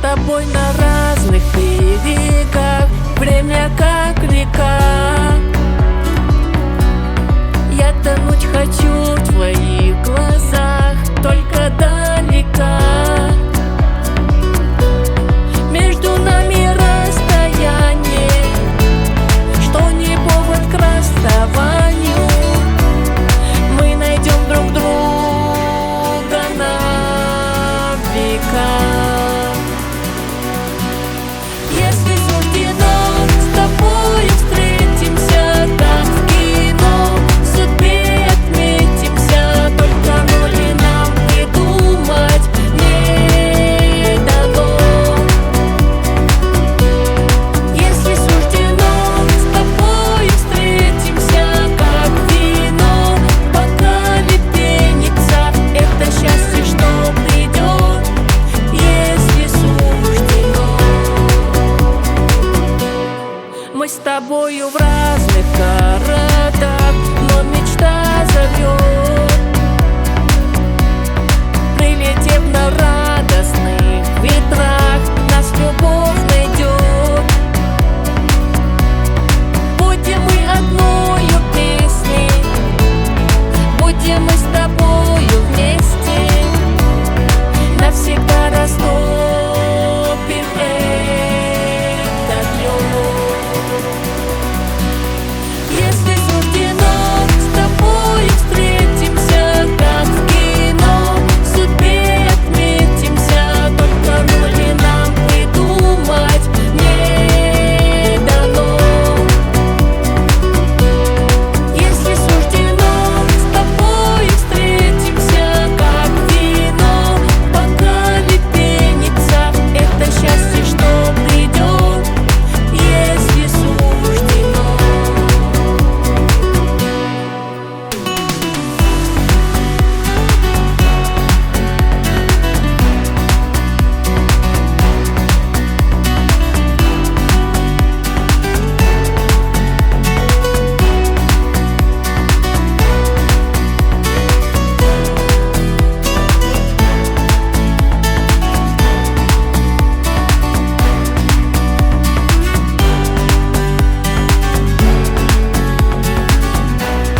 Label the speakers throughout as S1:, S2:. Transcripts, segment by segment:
S1: тобой на разных берегах, время как река. Я тонуть хочу в твоих глазах, только далека. Между нами расстояние, что не повод к расставанию. Мы найдем друг друга на века. Если суждено с тобой встретимся, как в кино, в судьбе отметимся, только роли нам придумать не дано. Если суждено с тобой встретимся, как вино, в бокале пенится, это счастье, что придет, если суждено. Мы с тобою в разных городах, но мечта зовет. Прилетев на радостных ветрах, нас любовь найдет. Будем мы одною песней, будем мы с тобою вместе, навсегда растопим этот лед. Если суждено с тобой встретимся, как в кино, в судьбе отметимся, только роли нам придумать не дано. Если суждено с тобой встретимся, как вино, в бокале пенится, это счастье, что придет, если суждено.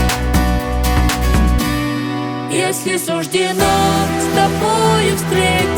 S1: Если суждено с тобой встретиться,